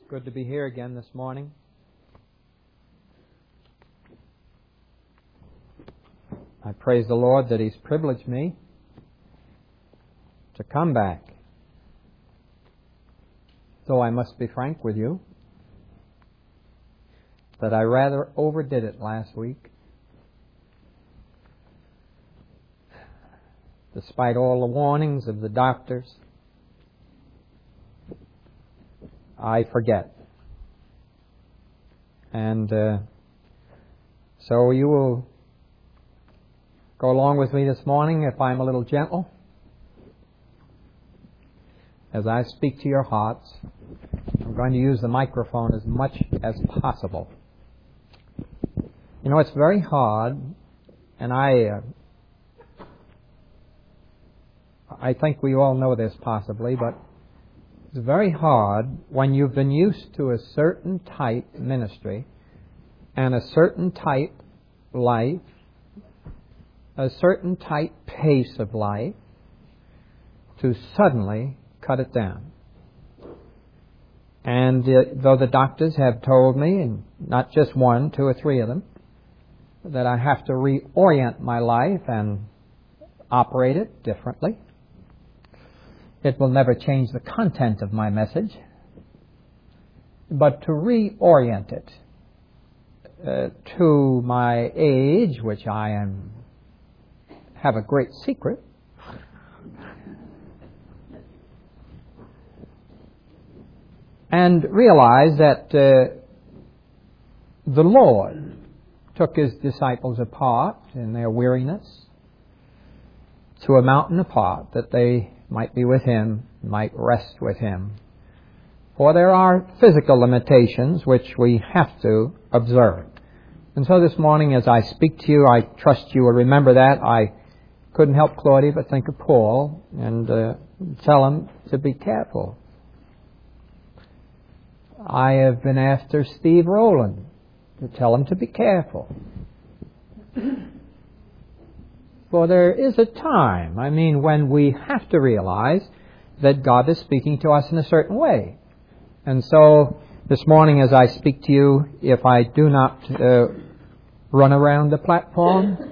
Good to be here again this morning. I praise the Lord that He's privileged me to come back. Though I must be frank with you, that I rather overdid it last week. Despite all the warnings of the doctors, I forget. And so you will go along with me this morning if I'm a little gentle. As I speak to your hearts, I'm going to use the microphone as much as possible. You know, it's very hard, and I think we all know this possibly, but it's very hard when you've been used to a certain type ministry and a certain type life, a certain type pace of life, to suddenly cut it down. And though the doctors have told me, and not just one, two or three of them, that I have to reorient my life and operate it differently, it will never change the content of my message, but to reorient it to my age, which I have a great secret, and realize that the Lord took His disciples apart in their weariness to a mountain apart, that they might be with Him, might rest with Him. For there are physical limitations which we have to observe. And so this morning as I speak to you, I trust you will remember that. I couldn't help, Claudia, but think of Paul and tell him to be careful. I have been after Steve Rowland to tell him to be careful. For there is a time, when we have to realize that God is speaking to us in a certain way. And so this morning as I speak to you, if I do not run around the platform,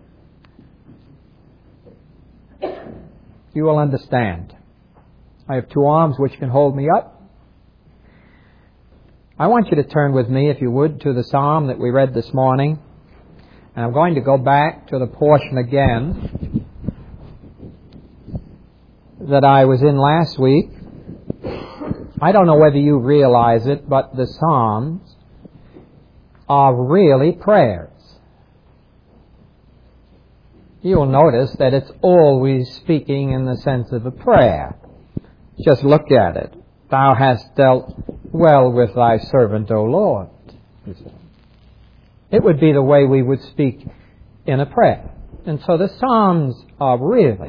you will understand. I have two arms which can hold me up. I want you to turn with me, if you would, to the psalm that we read this morning. And I'm going to go back to the portion again that I was in last week. I don't know whether you realize it, but the Psalms are really prayers. You'll notice that it's always speaking in the sense of a prayer. Just look at it. Thou hast dealt well with thy servant, O Lord. It would be the way we would speak in a prayer. And so the Psalms are really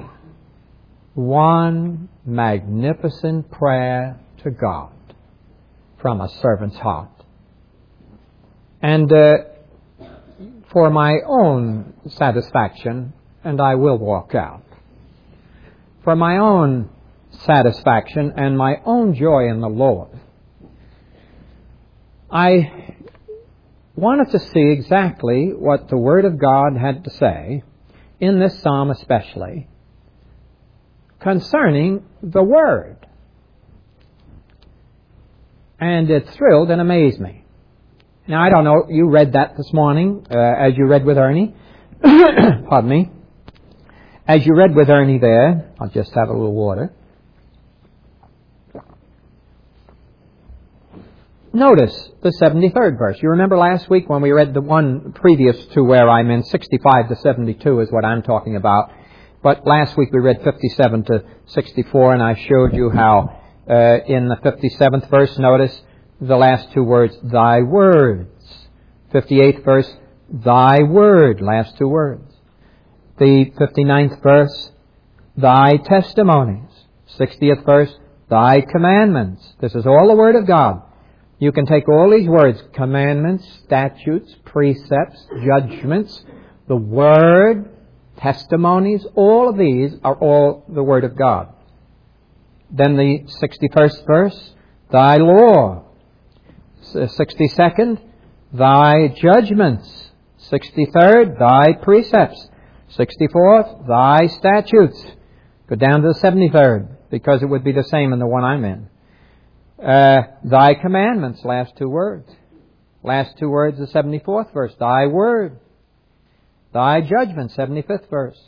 one magnificent prayer to God from a servant's heart. And for my own satisfaction, and I will walk out, for my own satisfaction and my own joy in the Lord, I wanted to see exactly what the Word of God had to say, in this psalm especially, concerning the Word. And it thrilled and amazed me. Now, I don't know, you read that this morning, as you read with Ernie. Pardon me. As you read with Ernie there, I'll just have a little water. Notice the 73rd verse. You remember last week when we read the one previous to where I'm in, 65 to 72 is what I'm talking about. But last week we read 57 to 64, and I showed you how in the 57th verse, notice the last two words, thy words. 58th verse, thy word, last two words. The 59th verse, thy testimonies. 60th verse, thy commandments. This is all the Word of God. You can take all these words, commandments, statutes, precepts, judgments, the Word, testimonies, all of these are all the Word of God. Then the 61st verse, thy law. 62nd, thy judgments. 63rd, thy precepts. 64th, thy statutes. Go down to the 73rd, because it would be the same in the one I'm in. Thy commandments, last two words. Last two words, the 74th verse. Thy word. Thy judgment, 75th verse.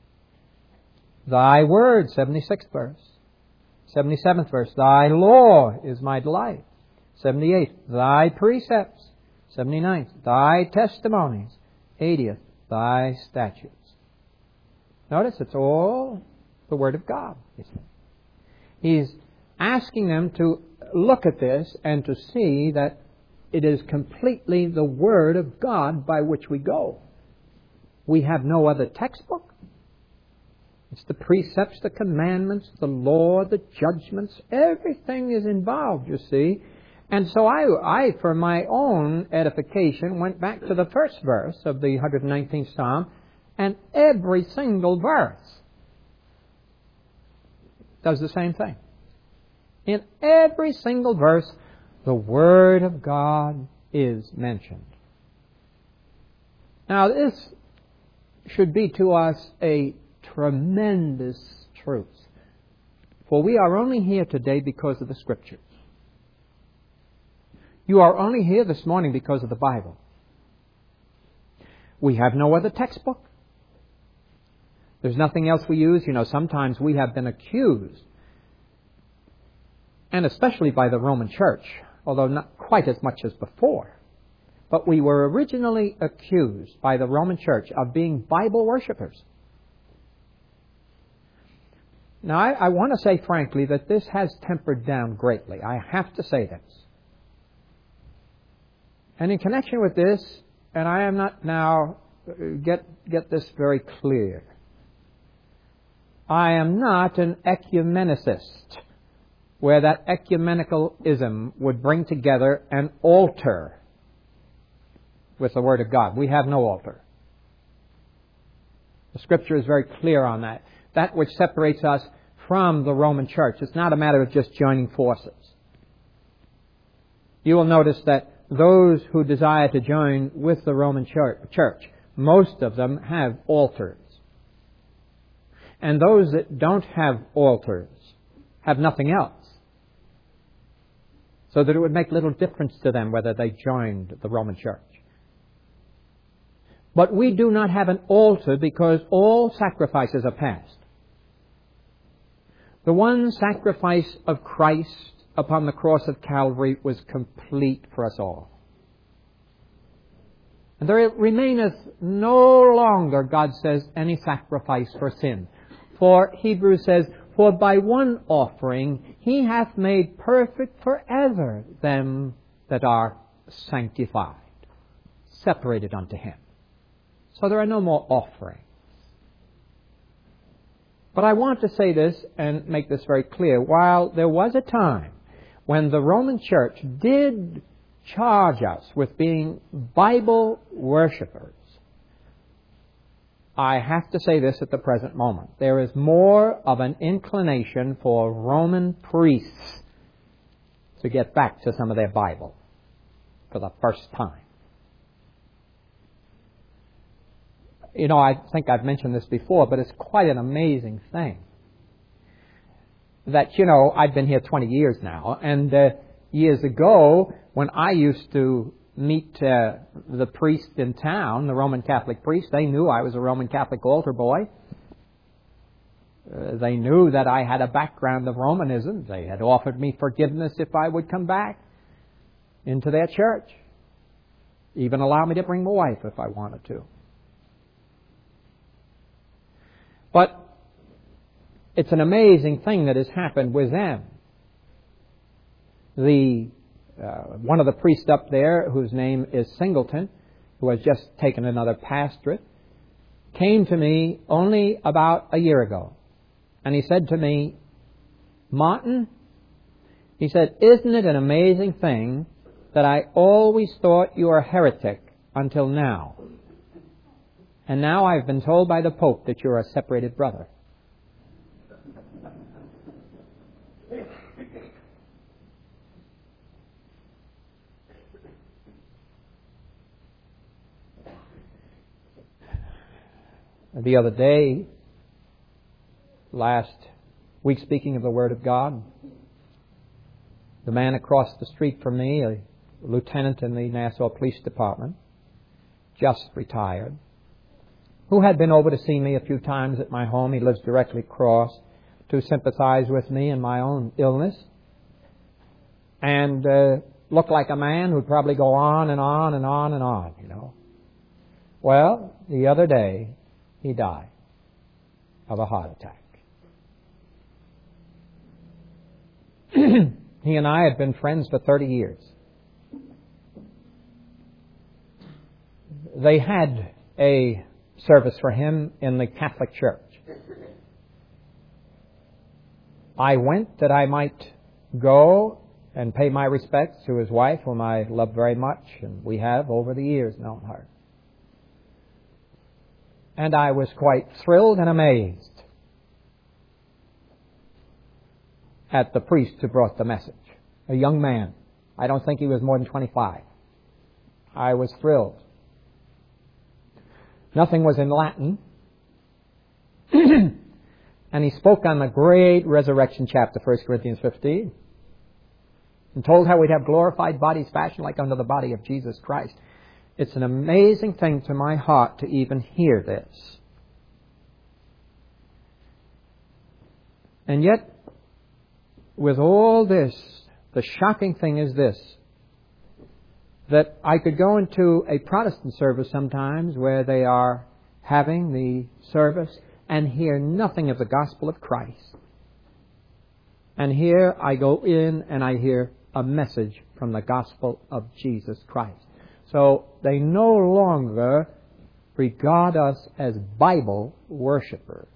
Thy word, 76th verse. 77th verse. Thy law is my delight. 78th. Thy precepts. 79th. Thy testimonies. 80th. Thy statutes. Notice it's all the Word of God. He's asking them to look at this and to see that it is completely the Word of God by which we go. We have no other textbook. It's the precepts, the commandments, the law, the judgments. Everything is involved, you see. And so I, for my own edification, went back to the first verse of the 119th Psalm, and every single verse does the same thing. In every single verse, the Word of God is mentioned. Now, this should be to us a tremendous truth. For we are only here today because of the Scriptures. You are only here this morning because of the Bible. We have no other textbook. There's nothing else we use. You know, sometimes we have been accused, and especially by the Roman Church, although not quite as much as before. But we were originally accused by the Roman Church of being Bible worshippers. Now, I want to say frankly that this has tempered down greatly. I have to say this. And in connection with this, and I am not now, get this very clear, I am not an ecumenicist, where that ecumenicalism would bring together an altar with the Word of God. We have no altar. The Scripture is very clear on that. That which separates us from the Roman Church. It's not a matter of just joining forces. You will notice that those who desire to join with the Roman Church, most of them have altars. And those that don't have altars have nothing else. So that it would make little difference to them whether they joined the Roman Church. But we do not have an altar because all sacrifices are past. The one sacrifice of Christ upon the cross of Calvary was complete for us all. And there remaineth no longer, God says, any sacrifice for sin. For Hebrews says, for by one offering he hath made perfect forever them that are sanctified, separated unto him. So there are no more offerings. But I want to say this and make this very clear. While there was a time when the Roman Church did charge us with being Bible worshippers, I have to say this at the present moment. There is more of an inclination for Roman priests to get back to some of their Bible for the first time. You know, I think I've mentioned this before, but it's quite an amazing thing. That, you know, I've been here 20 years now, and years ago, when I used to meet the priest in town, the Roman Catholic priest, they knew I was a Roman Catholic altar boy. They knew that I had a background of Romanism. They had offered me forgiveness if I would come back into their church. Even allow me to bring my wife if I wanted to. But it's an amazing thing that has happened with them. One of the priests up there, whose name is Singleton, who has just taken another pastorate, came to me only about a year ago. And he said to me, Martin, he said, isn't it an amazing thing that I always thought you were a heretic until now? And now I've been told by the Pope that you're a separated brother. The other day, last week, speaking of the Word of God, the man across the street from me, a lieutenant in the Nassau Police Department, just retired, who had been over to see me a few times at my home. He lives directly across, to sympathize with me in my own illness, and looked like a man who'd probably go on and on and on and on, you know. Well, the other day, he died of a heart attack. He and I had been friends for 30 years. They had a service for him in the Catholic Church. I went that I might go and pay my respects to his wife, whom I love very much, and we have over the years known her. And I was quite thrilled and amazed at the priest who brought the message. A young man. I don't think he was more than 25. I was thrilled. Nothing was in Latin. And he spoke on the great resurrection chapter, 1 Corinthians 15, and told how we'd have glorified bodies fashioned like unto the body of Jesus Christ. It's an amazing thing to my heart to even hear this. And yet, with all this, the shocking thing is this, that I could go into a Protestant service sometimes where they are having the service and hear nothing of the gospel of Christ. And here I go in and I hear a message from the gospel of Jesus Christ. So they no longer regard us as Bible worshipers.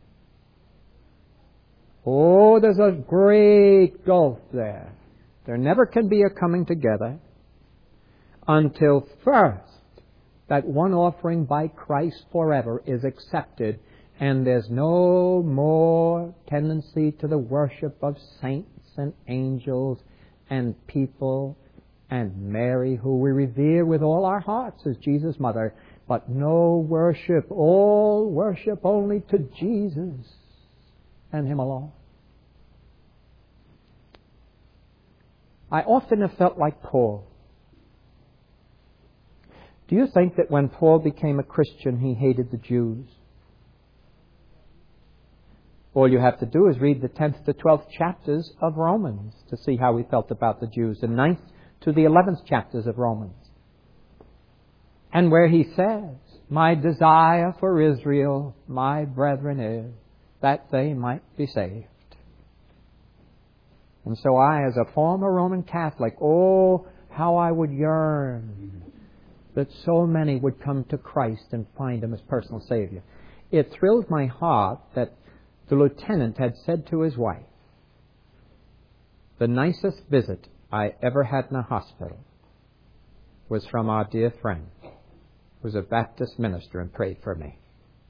Oh, there's a great gulf there. There never can be a coming together until first that one offering by Christ forever is accepted, and there's no more tendency to the worship of saints and angels and people and Mary, who we revere with all our hearts as Jesus' mother, but no worship, all worship only to Jesus and Him alone. I often have felt like Paul. Do you think that when Paul became a Christian, he hated the Jews? All you have to do is read the 10th to 12th chapters of Romans to see how he felt about the Jews, the 9th to the 11th chapters of Romans. And where he says, my desire for Israel, my brethren, is that they might be saved. And so I, as a former Roman Catholic, oh, how I would yearn that so many would come to Christ and find Him as personal Savior. It thrilled my heart that the lieutenant had said to his wife, the nicest visit I ever had in a hospital was from our dear friend, who was a Baptist minister and prayed for me.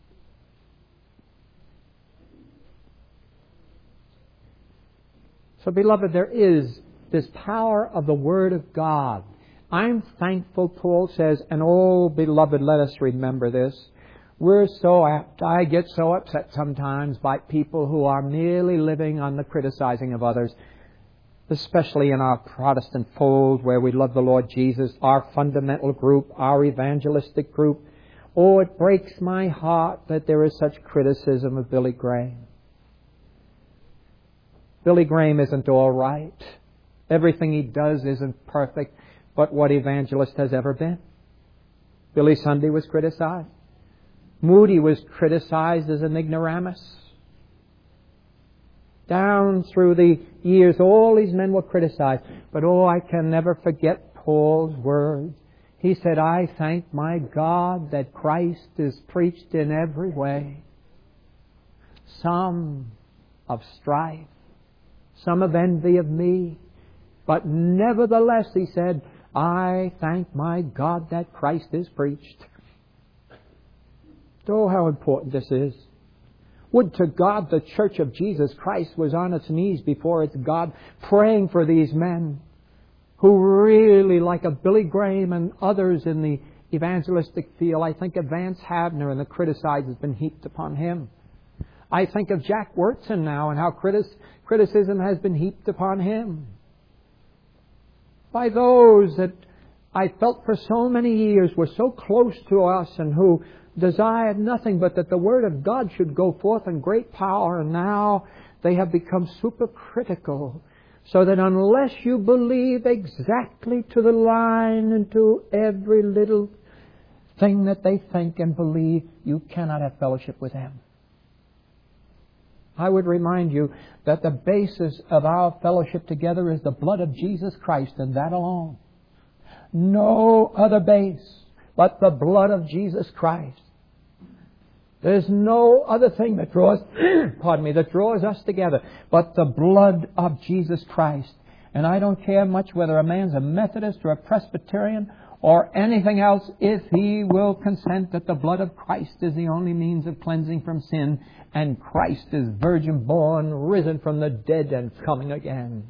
So, beloved, there is this power of the Word of God. I'm thankful, Paul says, and oh, beloved, let us remember this. We're so apt, I get so upset sometimes by people who are merely living on the criticizing of others, especially in our Protestant fold where we love the Lord Jesus, our fundamental group, our evangelistic group. Oh, it breaks my heart that there is such criticism of Billy Graham. Billy Graham isn't all right. Everything he does isn't perfect, but what evangelist has ever been? Billy Sunday was criticized. Moody was criticized as an ignoramus. Down through the years, all these men were criticized. But oh, I can never forget Paul's words. He said, I thank my God that Christ is preached in every way. Some of strife, some of envy of me. But nevertheless, he said, I thank my God that Christ is preached. Oh, how important this is. Would to God the Church of Jesus Christ was on its knees before its God, praying for these men who really, like a Billy Graham and others in the evangelistic field. I think of Vance Havner and the criticize has been heaped upon him. I think of Jack Wyrtzen now and how criticism has been heaped upon him. By those that I felt for so many years were so close to us and who desired nothing but that the Word of God should go forth in great power, and now they have become supercritical, so that unless you believe exactly to the line and to every little thing that they think and believe, you cannot have fellowship with them. I would remind you that the basis of our fellowship together is the blood of Jesus Christ, and that alone. No other base but the blood of Jesus Christ. There's no other thing that draws, that draws us together but the blood of Jesus Christ. And I don't care much whether a man's a Methodist or a Presbyterian or anything else, if he will consent that the blood of Christ is the only means of cleansing from sin, and Christ is virgin born, risen from the dead, and coming again.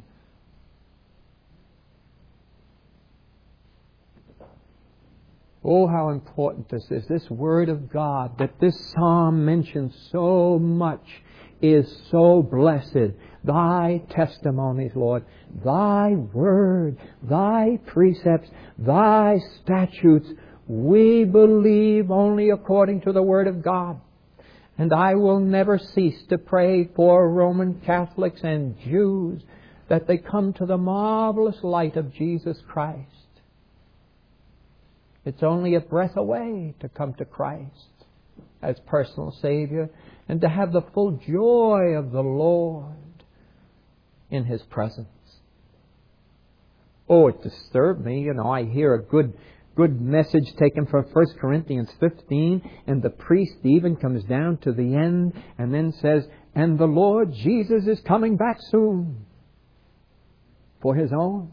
Oh, how important this is. This Word of God that this psalm mentions so much is so blessed. Thy testimonies, Lord, Thy Word, Thy precepts, Thy statutes, we believe only according to the Word of God. And I will never cease to pray for Roman Catholics and Jews that they come to the marvelous light of Jesus Christ. It's only a breath away to come to Christ as personal Savior and to have the full joy of the Lord in His presence. Oh, it disturbed me. I hear a good message taken from 1 Corinthians 15, and the priest even comes down to the end and then says, and the Lord Jesus is coming back soon for His own.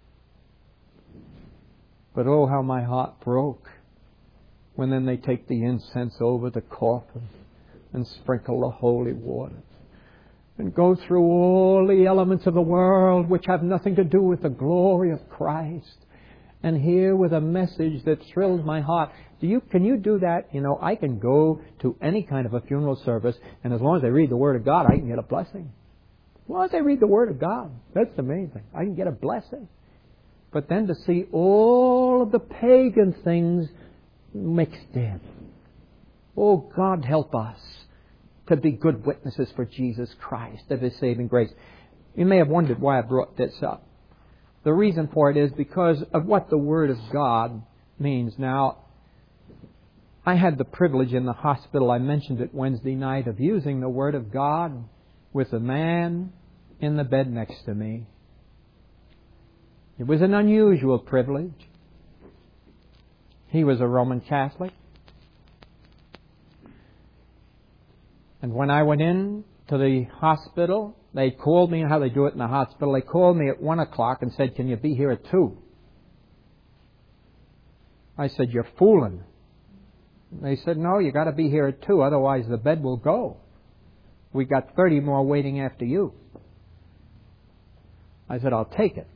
But oh, how my heart broke when then they take the incense over the coffin and sprinkle the holy water and go through all the elements of the world which have nothing to do with the glory of Christ, and here with a message that thrills my heart. Can you do that? I can go to any kind of a funeral service, and as long as I read the Word of God, I can get a blessing. As long as I read the Word of God, that's the main thing. I can get a blessing. But then to see all of the pagan things mixed in. Oh, God help us to be good witnesses for Jesus Christ, of His saving grace. You may have wondered why I brought this up. The reason for it is because of what the Word of God means. Now, I had the privilege in the hospital, I mentioned it Wednesday night, of using the Word of God with a man in the bed next to me. It was an unusual privilege. He was a Roman Catholic. And when I went in to the hospital, they called me, how they do it in the hospital, they called me at 1 o'clock and said, can you be here at 2? I said, you're fooling. They said, no, you got to be here at 2, otherwise the bed will go. We got 30 more waiting after you. I said, I'll take it.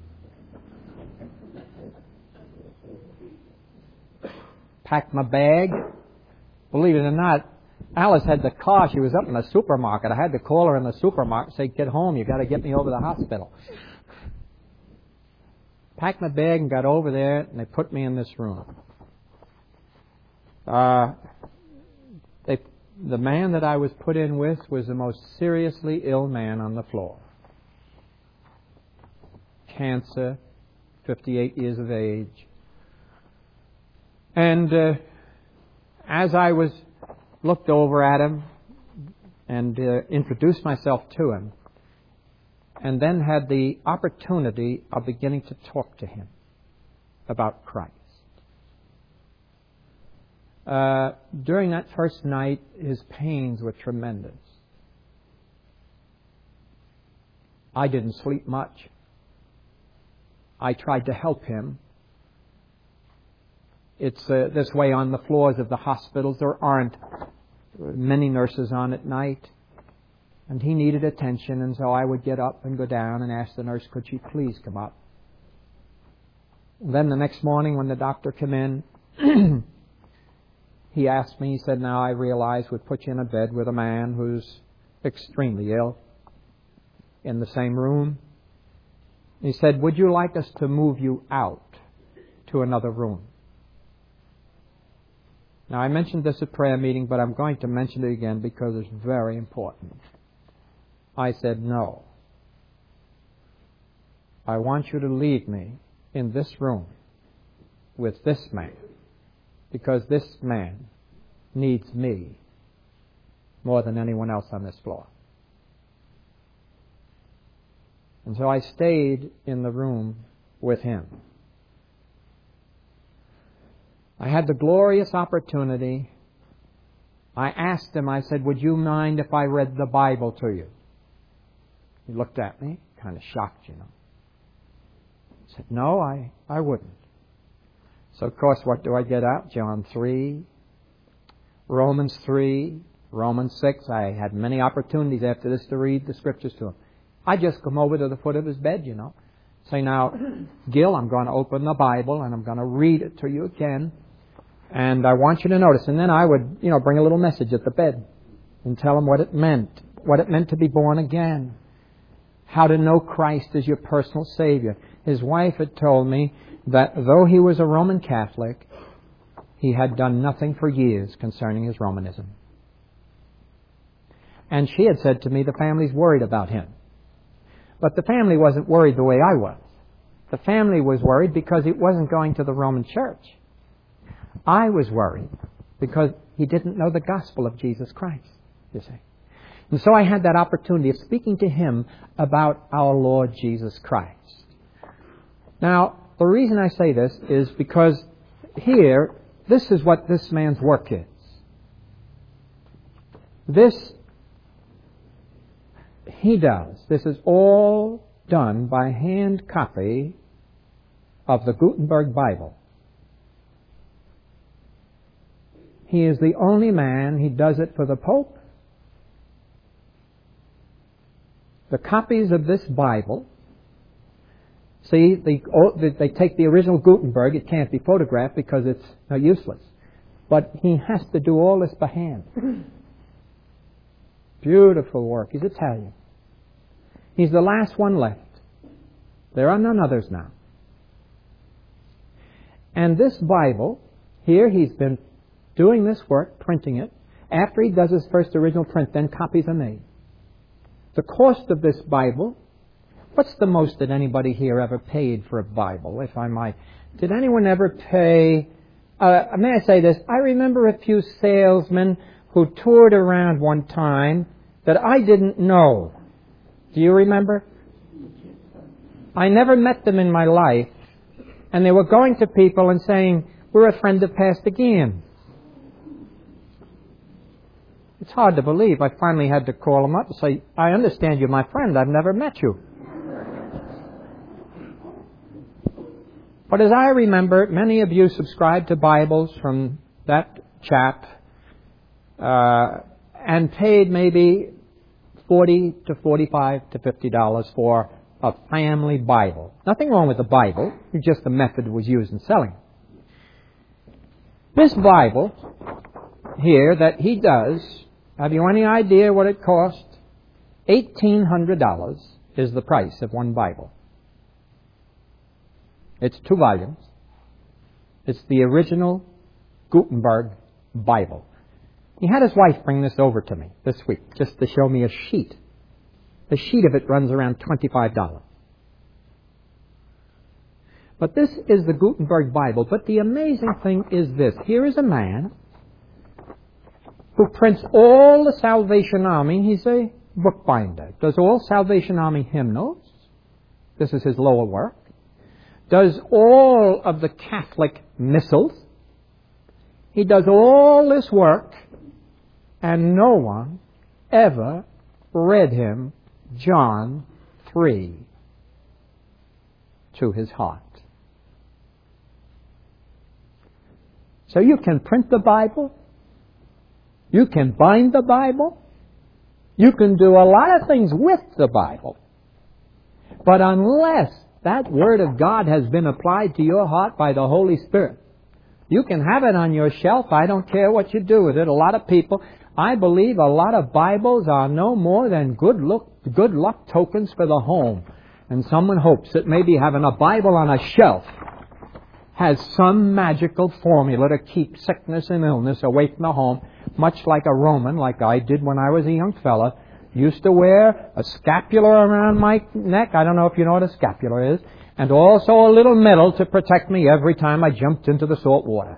Packed my bag. Believe it or not, Alice had the car. She was up in the supermarket. I had to call her in the supermarket and say, get home. You got to get me over to the hospital. Packed my bag and got over there, and they put me in this room. The man that I was put in with was the most seriously ill man on the floor. Cancer, 58 years of age. And as I was looked over at him and introduced myself to him, and then had the opportunity of beginning to talk to him about Christ. During that first night, his pains were tremendous. I didn't sleep much. I tried to help him. It's this way on the floors of the hospitals. There aren't many nurses on at night. And he needed attention, and so I would get up and go down and ask the nurse, could she please come up? Then the next morning when the doctor came in, He asked me, he said, now I realize we'd put you in a bed with a man who's extremely ill in the same room. He said, would you like us to move you out to another room? Now, I mentioned this at prayer meeting, but I'm going to mention it again because it's very important. I said, no. I want you to leave me in this room with this man, because this man needs me more than anyone else on this floor. And so I stayed in the room with him. I had the glorious opportunity. I asked him, I said, would you mind if I read the Bible to you? He looked at me, kind of shocked, you know. I said, no, I wouldn't. So, of course, what do I get out? John 3, Romans 3, Romans 6. I had many opportunities after this to read the Scriptures to him. I just come over to the foot of his bed, you know. Say, now, Gil, I'm going to open the Bible and I'm going to read it to you again. And I want you to notice. And then I would, you know, bring a little message at the bed and tell him what it meant to be born again, how to know Christ as your personal Savior. His wife had told me that though he was a Roman Catholic, he had done nothing for years concerning his Romanism. And she had said to me, the family's worried about him. But the family wasn't worried the way I was. The family was worried because he wasn't going to the Roman Church. I was worried because he didn't know the gospel of Jesus Christ, you see. And so I had that opportunity of speaking to him about our Lord Jesus Christ. Now, the reason I say this is because here, this is what this man's work is. This he does. This is all done by hand copy of the Gutenberg Bible. He is the only man. He does it for the Pope. The copies of this Bible, see, they take the original Gutenberg. It can't be photographed because it's useless. But he has to do all this by hand. Beautiful work. He's Italian. He's the last one left. There are none others now. And this Bible, here he's been doing this work, printing it. After he does his first original print, then copies are made. The cost of this Bible, what's the most that anybody here ever paid for a Bible, if I might? Did anyone ever pay, may I say this, I remember a few salesmen who toured around one time that I didn't know. Do you remember? I never met them in my life, and they were going to people and saying, we're a friend of Pastor Gian. It's hard to believe. I finally had to call them up and say, I understand you're my friend. I've never met you. But as I remember, many of you subscribed to Bibles from that chap and paid maybe $40 to $45 to $50 for a family Bible. Nothing wrong with the Bible. It's just the method was used in selling. This Bible here that he does, have you any idea what it cost? $1,800 is the price of one Bible. It's 2 volumes. It's the original Gutenberg Bible. He had his wife bring this over to me this week just to show me a sheet. The sheet of it runs around $25. But this is the Gutenberg Bible. But the amazing thing is this. Here is a man who prints all the Salvation Army. He's a bookbinder. Does all Salvation Army hymnals. This is his lower work. Does all of the Catholic missals. He does all this work, and no one ever read him John 3 to his heart. So you can print the Bible. You can bind the Bible. You can do a lot of things with the Bible. But unless that Word of God has been applied to your heart by the Holy Spirit, You can have it on your shelf. I don't care what you do with it. A lot of people, I believe a lot of Bibles are no more than good luck tokens for the home. And someone hopes that maybe having a Bible on a shelf has some magical formula to keep sickness and illness away from the home, much like a Roman, like I did when I was a young fella, used to wear a scapular around my neck. I don't know if you know what a scapular is. And also a little medal to protect me every time I jumped into the salt water.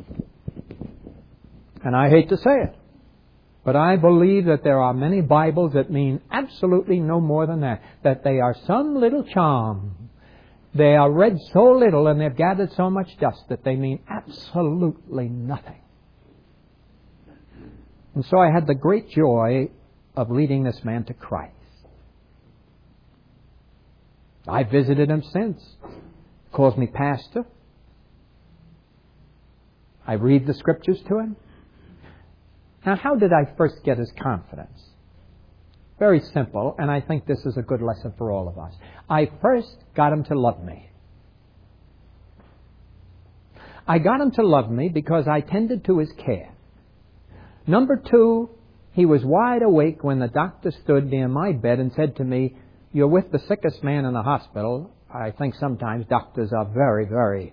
And I hate to say it, but I believe that there are many Bibles that mean absolutely no more than that. That they are some little charm. They are read so little and they've gathered so much dust that they mean absolutely nothing. And so I had the great joy of leading this man to Christ. I visited him since. Calls me pastor. I read the scriptures to him. Now, how did I first get his confidence? Very simple, and I think this is a good lesson for all of us. I first got him to love me. I got him to love me because I tended to his care. Number two, he was wide awake when the doctor stood near my bed and said to me, "You're with the sickest man in the hospital." I think sometimes doctors are very, very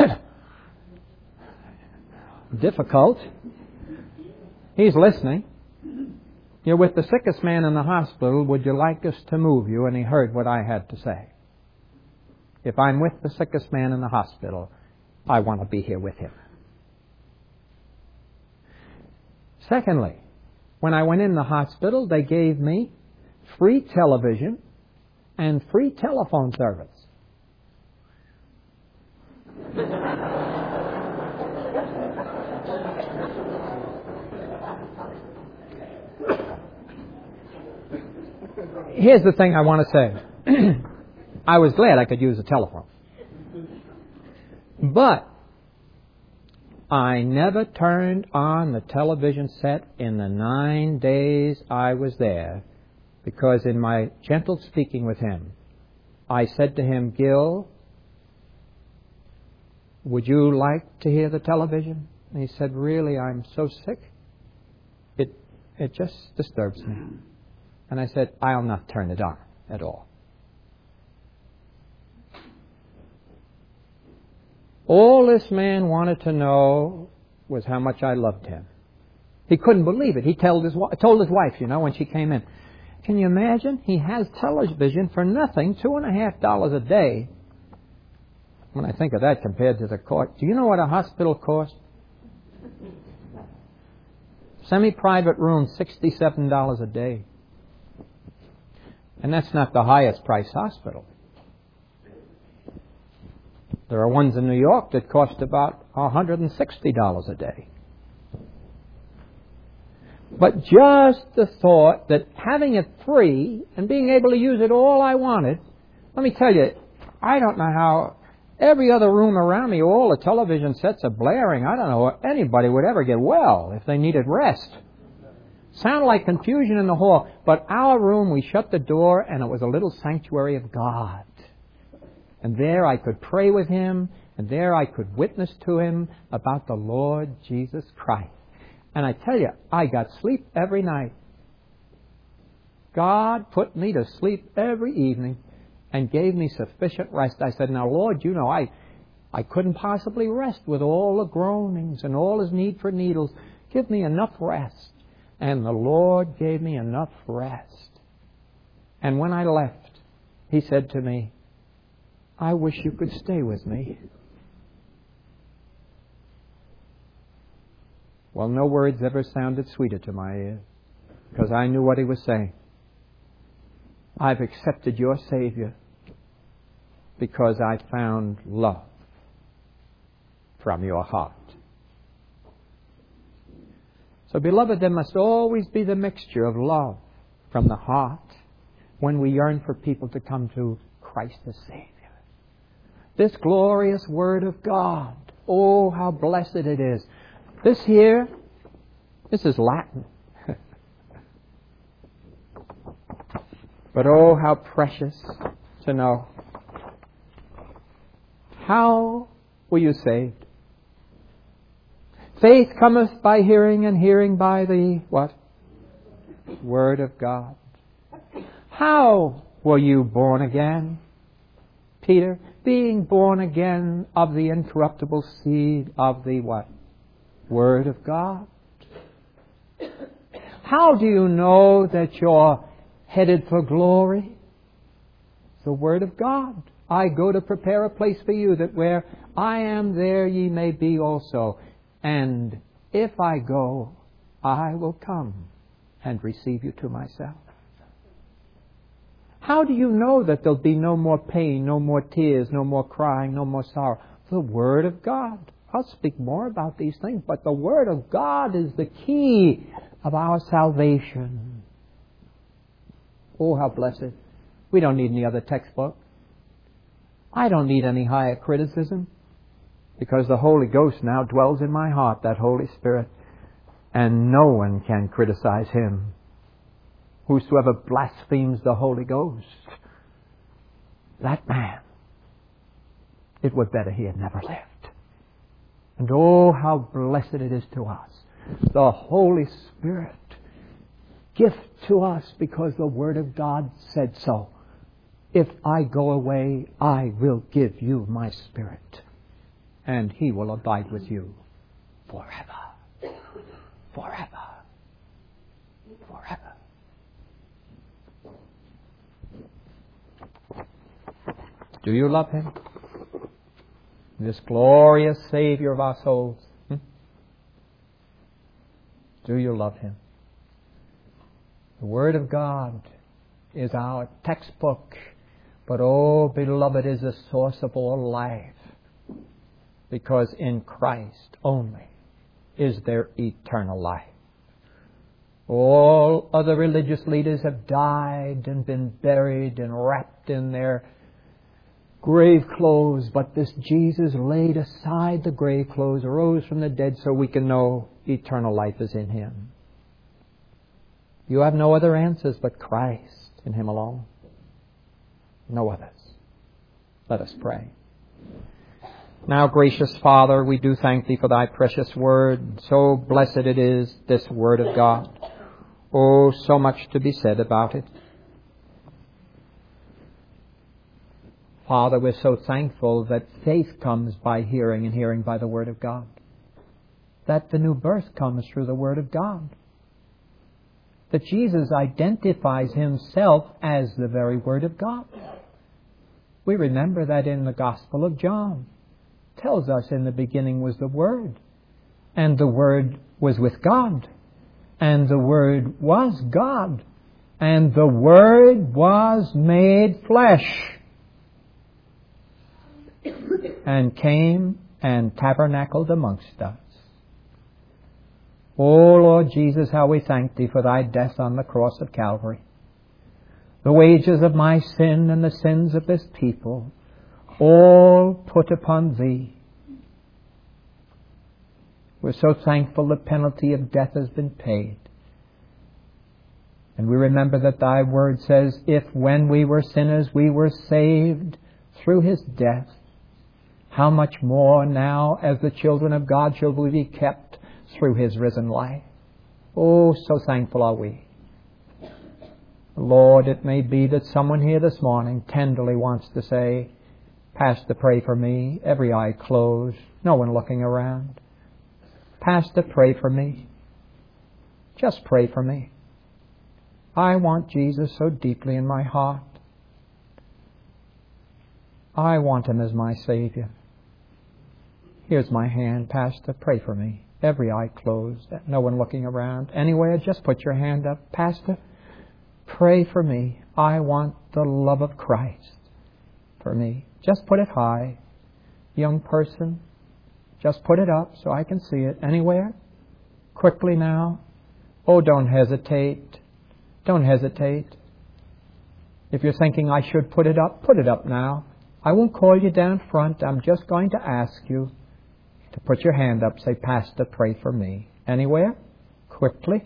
difficult. He's listening. "You're with the sickest man in the hospital. Would you like us to move you?" And he heard what I had to say. If I'm with the sickest man in the hospital, I want to be here with him. Secondly, when I went in the hospital, they gave me free television and free telephone service. Here's the thing I want to say. I was glad I could use a telephone. But I never turned on the television set in the 9 days I was there, because in my gentle speaking with him, I said to him, "Gil, would you like to hear the television?" And he said, "Really, I'm so sick. It just disturbs me." And I said, "I'll not turn it on at all." All this man wanted to know was how much I loved him. He couldn't believe it. He told his wife, when she came in, "Can you imagine? He has television for nothing, $2.50 a day." When I think of that compared to the cost, do you know what a hospital costs? Semi-private room, $67 a day. And that's not the highest price hospital. There are ones in New York that cost about $160 a day. But just the thought that having it free and being able to use it all I wanted, let me tell you, I don't know how every other room around me, all the television sets are blaring. I don't know if anybody would ever get well if they needed rest. Sounded like confusion in the hall, but our room, we shut the door and it was a little sanctuary of God. And there I could pray with him, and there I could witness to him about the Lord Jesus Christ. And I tell you, I got sleep every night. God put me to sleep every evening and gave me sufficient rest. I said, "Now, Lord, I couldn't possibly rest with all the groanings and all his need for needles. Give me enough rest." And the Lord gave me enough rest. And when I left, he said to me, "I wish you could stay with me." Well, no words ever sounded sweeter to my ears, because I knew what he was saying. I've accepted your Savior because I found love from your heart. So, beloved, there must always be the mixture of love from the heart when we yearn for people to come to Christ the Savior. This glorious Word of God, oh, how blessed it is. This is Latin. But oh, how precious to know. How were you saved? Faith cometh by hearing, and hearing by the what? Word of God. How were you born again, Peter? Being born again of the incorruptible seed of the what? Word of God. How do you know that you're headed for glory? The Word of God. I go to prepare a place for you, that where I am, there ye may be also. And if I go, I will come and receive you to myself. How do you know that there'll be no more pain, no more tears, no more crying, no more sorrow? The Word of God. I'll speak more about these things, but the Word of God is the key of our salvation. Oh, how blessed. We don't need any other textbook. I don't need any higher criticism, because the Holy Ghost now dwells in my heart, that Holy Spirit, and no one can criticize Him. Whosoever blasphemes the Holy Ghost, that man, it were better he had never lived. And oh, how blessed it is to us. The Holy Spirit, gift to us because the Word of God said so. If I go away, I will give you my Spirit, and He will abide with you forever. Forever. Forever. Do you love Him? This glorious Savior of our souls. Do you love Him? The Word of God is our textbook, but oh, beloved, is the source of all life, because in Christ only is there eternal life. All other religious leaders have died and been buried and wrapped in their grave clothes, but this Jesus laid aside the grave clothes, arose from the dead, so we can know eternal life is in Him. You have no other answers but Christ and Him alone. No others. Let us pray. Now, gracious Father, we do thank Thee for Thy precious Word. So blessed it is, this Word of God. Oh, so much to be said about it. Father, we're so thankful that faith comes by hearing, and hearing by the Word of God. That the new birth comes through the Word of God. That Jesus identifies Himself as the very Word of God. We remember that in the Gospel of John. It tells us in the beginning was the Word, and the Word was with God, and the Word was God, and the Word was made flesh, and came and tabernacled amongst us. Oh, Lord Jesus, how we thank Thee for Thy death on the cross of Calvary. The wages of my sin and the sins of this people, all put upon Thee. We're so thankful the penalty of death has been paid. And we remember that Thy Word says, if when we were sinners we were saved through His death, how much more now as the children of God shall we be kept through His risen life. Oh, so thankful are we. Lord, it may be that someone here this morning tenderly wants to say, Pastor, pray for me. Every eye closed, no one looking around. Pastor, pray for me. Just pray for me. I want Jesus so deeply in my heart. I want Him as my Savior. Here's my hand. Pastor, pray for me. Every eye closed, no one looking around. Anywhere, just put your hand up. Pastor, pray for me. I want the love of Christ for me. Just put it high. Young person, just put it up so I can see it. Anywhere? Quickly now. Oh, don't hesitate. Don't hesitate. If you're thinking I should put it up now. I won't call you down front. I'm just going to ask you to put your hand up. Say, Pastor, pray for me. Anywhere? Quickly.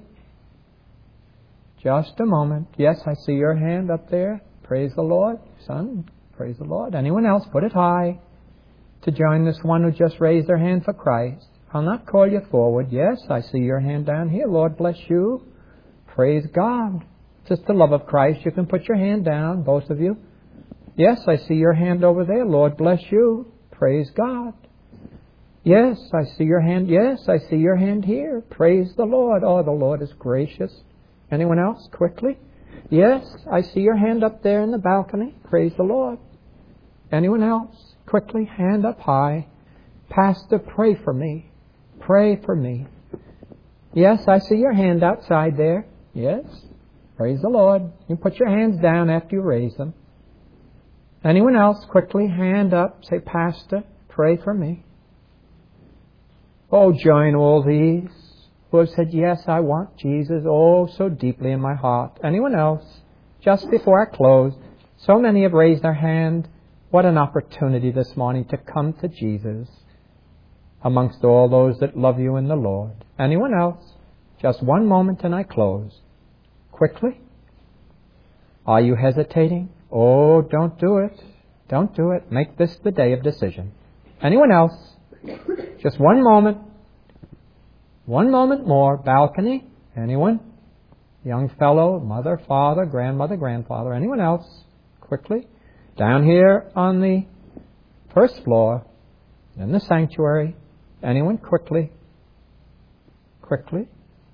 Just a moment. Yes, I see your hand up there. Praise the Lord. Son, praise the Lord. Anyone else? Put it high to join this one who just raised their hand for Christ. I'll not call you forward. Yes, I see your hand down here. Lord bless you. Praise God. Just the love of Christ. You can put your hand down, both of you. Yes, I see your hand over there. Lord bless you. Praise God. Yes, I see your hand. Yes, I see your hand here. Praise the Lord. Oh, the Lord is gracious. Anyone else? Quickly. Yes, I see your hand up there in the balcony. Praise the Lord. Anyone else? Quickly. Hand up high. Pastor, pray for me. Pray for me. Yes, I see your hand outside there. Yes. Praise the Lord. You put your hands down after you raise them. Anyone else? Quickly. Hand up. Say, Pastor, pray for me. Oh, join all these who have said, yes, I want Jesus, oh, so deeply in my heart. Anyone else? Just before I close, so many have raised their hand. What an opportunity this morning to come to Jesus amongst all those that love you in the Lord. Anyone else? Just one moment and I close. Quickly. Are you hesitating? Oh, don't do it. Don't do it. Make this the day of decision. Anyone else? Just one moment. One moment more. Balcony. Anyone? Young fellow, mother, father, grandmother, grandfather. Anyone else? Quickly. Down here on the first floor in the sanctuary. Anyone? Quickly. Quickly.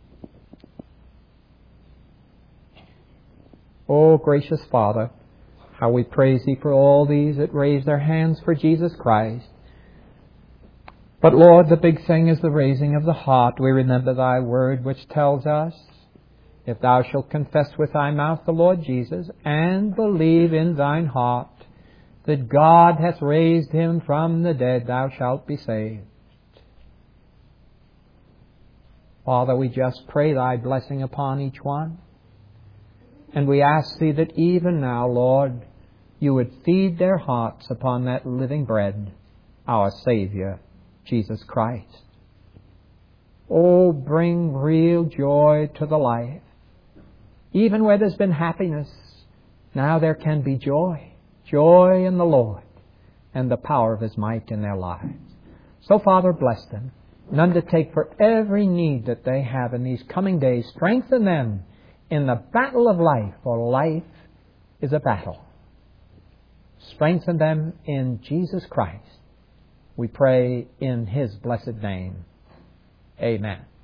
Oh, gracious Father, how we praise Thee for all these that raise their hands for Jesus Christ. But Lord, the big thing is the raising of the heart. We remember Thy word which tells us, if thou shalt confess with thy mouth the Lord Jesus and believe in thine heart that God hath raised Him from the dead, thou shalt be saved. Father, we just pray Thy blessing upon each one. And we ask Thee that even now, Lord, You would feed their hearts upon that living bread, our Savior, Jesus Christ. Oh, bring real joy to the life. Even where there's been happiness, now there can be joy. Joy in the Lord and the power of His might in their lives. So, Father, bless them and undertake for every need that they have in these coming days. Strengthen them in the battle of life, for life is a battle. Strengthen them in Jesus Christ. We pray in His blessed name. Amen.